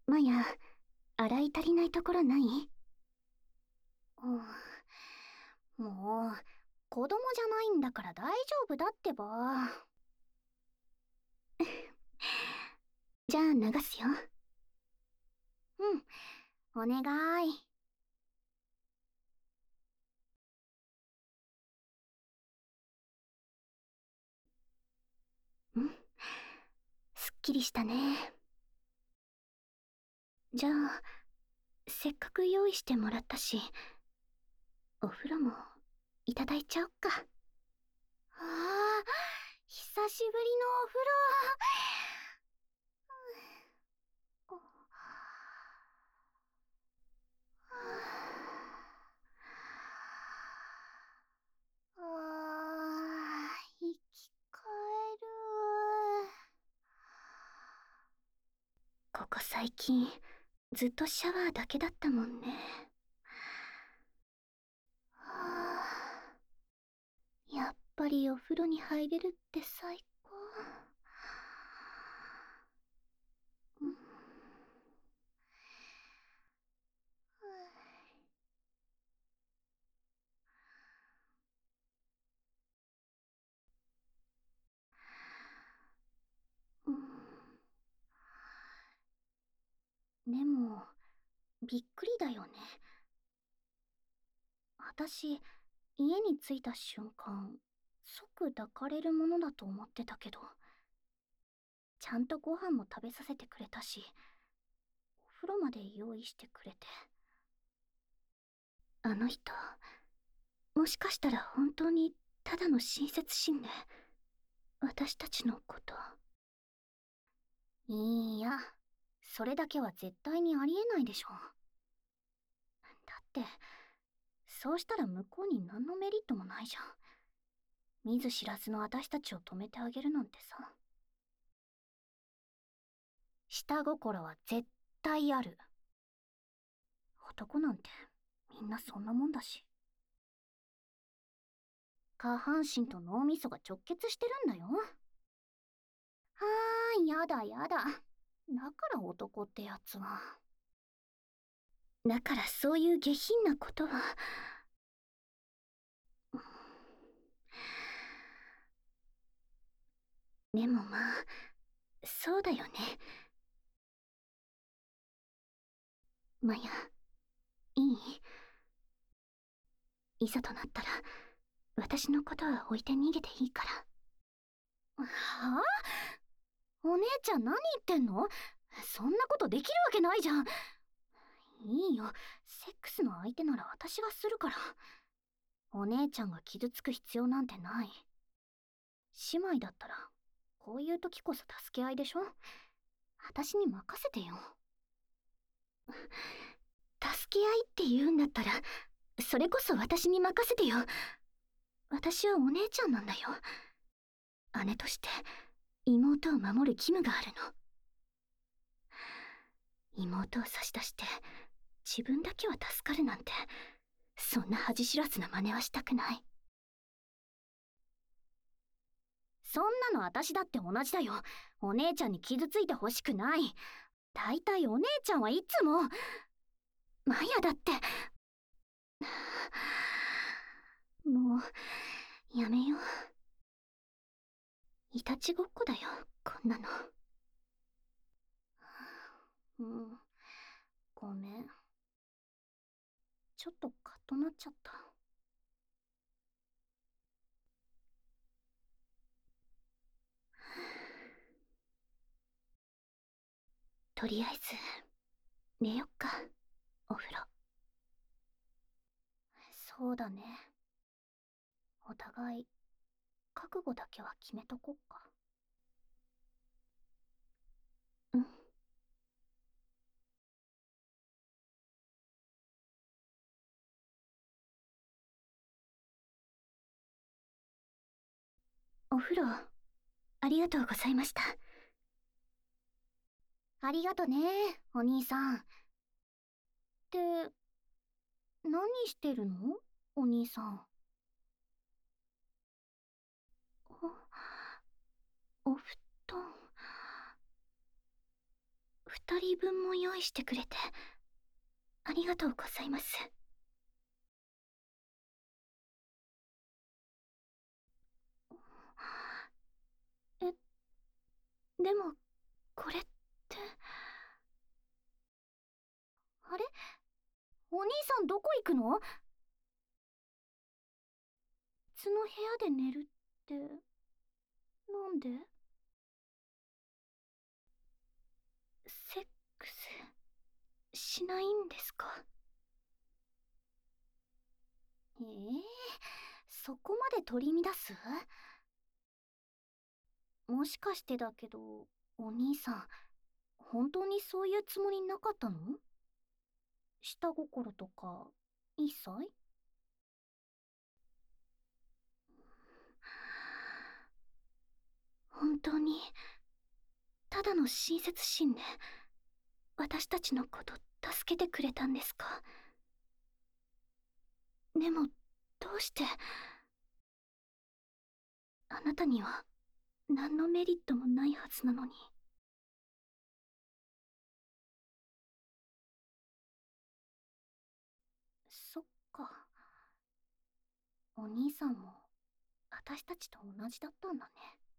マヤ、洗い足りないところない？もう、子供じゃないんだから大丈夫だってば。じゃあ流すよ。うん、お願い。すっきりしたね。じゃあ、せっかく用意してもらったし、お風呂もいただいちゃおっか。ああ、久しぶりのお風呂。生き返る。ここ最近、ずっとシャワーだけだったもんね。やっぱりお風呂に入れるって最高。でも、びっくりだよね。私、家に着いた瞬間、即抱かれるものだと思ってたけど、ちゃんとご飯も食べさせてくれたし、お風呂まで用意してくれて。あの人、もしかしたら本当にただの親切心で、私たちのこと。いや、それだけは絶対にありえないでしょ。だって、そうしたら向こうに何のメリットもないじゃん。見ず知らずの私たちを止めてあげるなんてさ。下心は絶対ある。男なんてみんなそんなもんだし。下半身と脳みそが直結してるんだよ。やだやだ。だから男ってやつは。だからそういう下品なことは。でもまあ、そうだよね。マヤ、いいざとなったら、私のことは置いて逃げていいから。はあ？お姉ちゃん何言ってんの？そんなことできるわけないじゃん。いいよ、セックスの相手なら私がするから。お姉ちゃんが傷つく必要なんてない。姉妹だったら、こういう時こそ助け合いでしょ？私に任せてよ。助け合いって言うんだったら、それこそ私に任せてよ。私はお姉ちゃんなんだよ。姉として妹を守る義務があるの。妹を差し出して自分だけは助かるなんて、そんな恥知らずな真似はしたくない。そんなの私だって同じだよ。お姉ちゃんに傷ついてほしくない。だいたいお姉ちゃんはいつも。マヤだって。もうやめよう。いたちごっこだよ、こんなの。ごめん。ちょっとカッとなっちゃった。とりあえず寝よっか、お風呂。そうだね。お互い覚悟だけは決めとこっか。うん。お風呂ありがとうございました。ありがとね、お兄さん。って何してるの？お兄さん。お布団。布二人分も用意してくれてありがとうございます。え、でもこれって。あれ、お兄さんどこ行くの？別の部屋で寝るってなんで？セックスしないんですか？そこまで取り乱す？もしかしてだけど、お兄さん本当にそういうつもりなかったの？下心とか一切？本当にただの親切心で私たちのこと助けてくれたんですか？でもどうして？あなたには何のメリットもないはずなのに。そっか、お兄さんも私たちと同じだったんだね。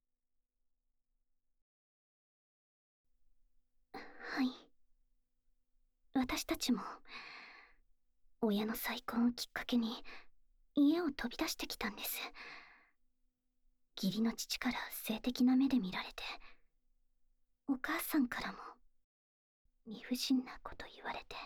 はい、私たちも親の再婚をきっかけに家を飛び出してきたんです。義理の父から性的な目で見られて、お母さんからも理不尽なこと言われて、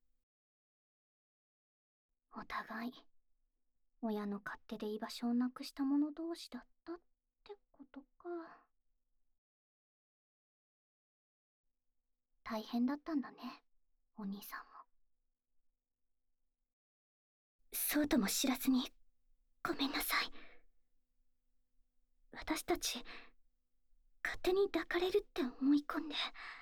お互い親の勝手で居場所をなくした者同士だったってことか。大変だったんだね、お兄さんも。そうとも知らずにごめんなさい。私たち勝手に抱かれるって思い込んで。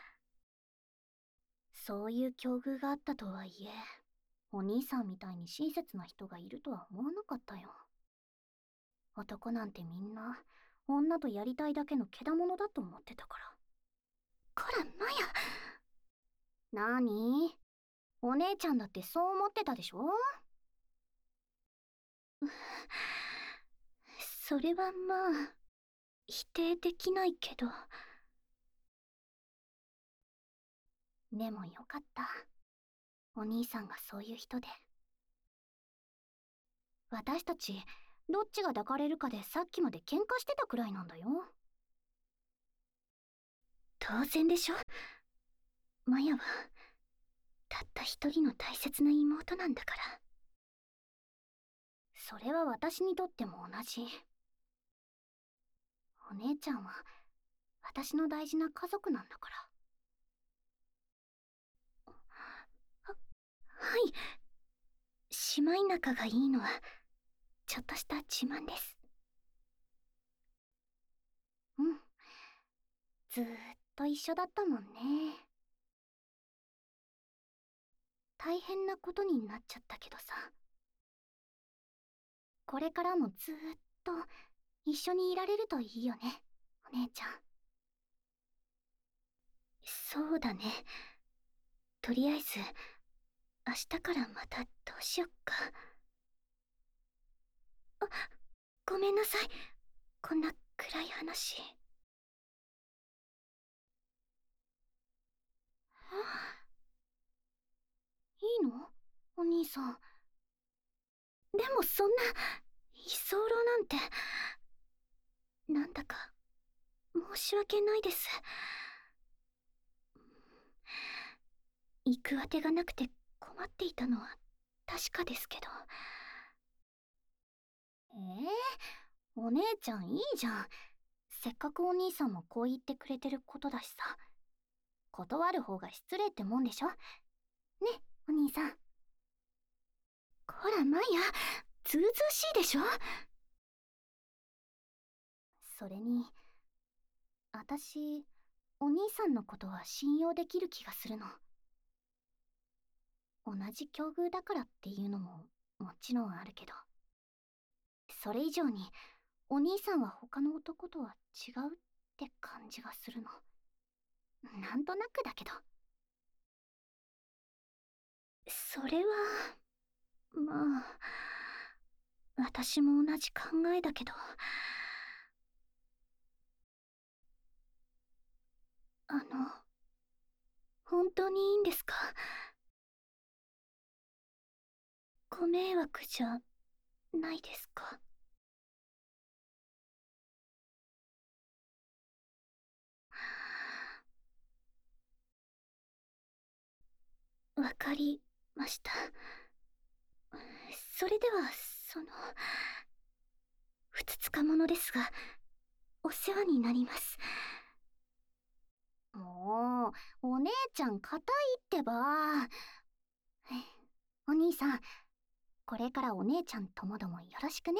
そういう境遇があったとはいえ、お兄さんみたいに親切な人がいるとは思わなかったよ。男なんてみんな女とやりたいだけのけだものだと思ってたから。こらマヤ。なに？お姉ちゃんだってそう思ってたでしょ？それはまあ否定できないけど。でもよかった、お兄さんがそういう人で。私たちどっちが抱かれるかでさっきまで喧嘩してたくらいなんだよ。当然でしょ。マヤはたった一人の大切な妹なんだから。それは私にとっても同じ。お姉ちゃんは私の大事な家族なんだから。はい、姉妹仲がいいのはちょっとした自慢です。うん、ずーっと一緒だったもんね。大変なことになっちゃったけどさ、これからもずーっと一緒にいられるといいよね、お姉ちゃん。そうだね。とりあえず明日からまたどうしよっか。あ、ごめんなさい、こんな暗い話。いいの？お兄さん。でもそんな居候なんて。なんだか申し訳ないです。行くあてがなくて困っていたのは確かですけど。お姉ちゃんいいじゃん。せっかくお兄さんもこう言ってくれてることだしさ。断る方が失礼ってもんでしょ。ね、お兄さん。こらマヤ、ずうずうしいでしょ。それに私、お兄さんのことは信用できる気がするの。同じ境遇だからっていうのももちろんあるけど、それ以上にお兄さんは他の男とは違うって感じがするの。なんとなくだけど。 それは、まあ、私も同じ考えだけど。本当にいいんですか？ご迷惑じゃないですか？わかりました。それでは、ふつつか者ですが、お世話になります。もう、お姉ちゃん硬いってば。お兄さん、これからお姉ちゃんともどもよろしくね。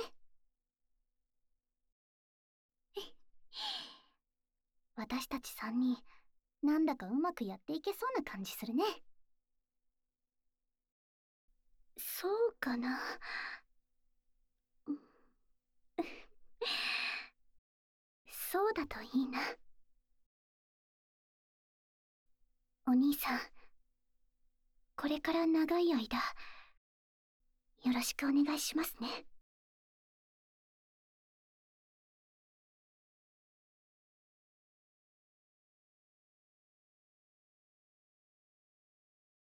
私たち3人、なんだかうまくやっていけそうな感じするね。そうかな。そうだといいな。お兄さん、これから長い間、よろしくお願いしますね。